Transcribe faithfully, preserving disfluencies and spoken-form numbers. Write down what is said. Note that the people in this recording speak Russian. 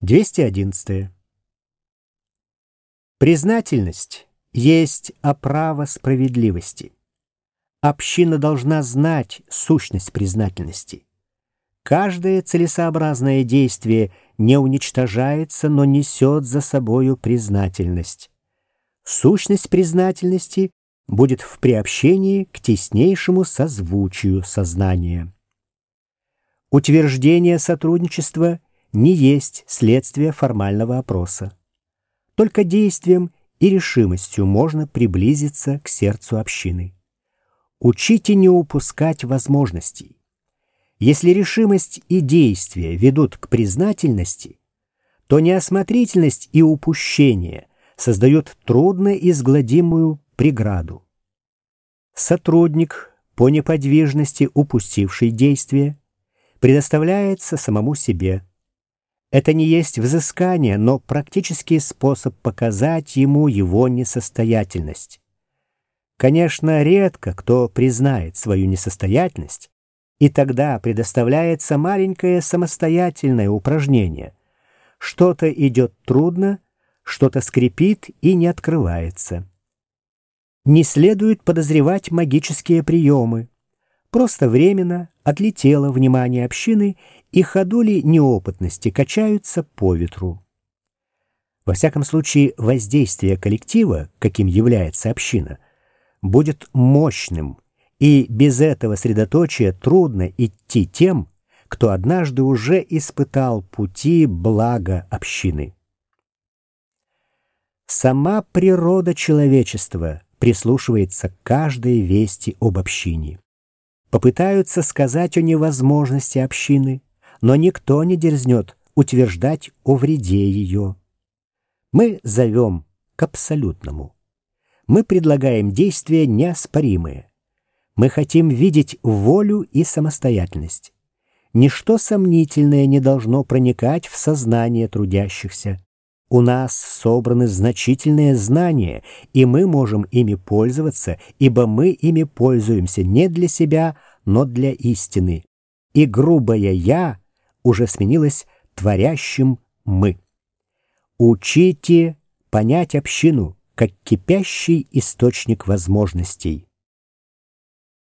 двести одиннадцать. Признательность есть оправа справедливости. Община должна знать сущность признательности. Каждое целесообразное действие не уничтожается, но несет за собою признательность. Сущность признательности будет в приобщении к теснейшему созвучию сознания. Утверждение сотрудничества не есть следствие формального опроса. Только действием и решимостью можно приблизиться к сердцу общины. Учите не упускать возможностей. Если решимость и действие ведут к признательности, то неосмотрительность и упущение создают трудноизгладимую преграду. Сотрудник, по неподвижности упустивший действие, предоставляется самому себе. Это не есть взыскание, но практический способ показать ему его несостоятельность. Конечно, редко кто признает свою несостоятельность, и тогда предоставляется маленькое самостоятельное упражнение. Что-то идет трудно, что-то скрипит и не открывается. Не следует подозревать магические приемы. Просто временно отлетело внимание общины, и ходули неопытности качаются по ветру. Во всяком случае, воздействие коллектива, каким является община, будет мощным, и без этого средоточия трудно идти тем, кто однажды уже испытал пути блага общины. Сама природа человечества прислушивается к каждой вести об общине. Попытаются сказать о невозможности общины, но никто не дерзнет утверждать о вреде ее. Мы зовем к абсолютному. Мы предлагаем действия неоспоримые. Мы хотим видеть волю и самостоятельность. Ничто сомнительное не должно проникать в сознание трудящихся. У нас собраны значительные знания, и мы можем ими пользоваться, ибо мы ими пользуемся не для себя, но для истины. И грубое «я» уже сменилось творящим «мы». Учите понять общину как кипящий источник возможностей.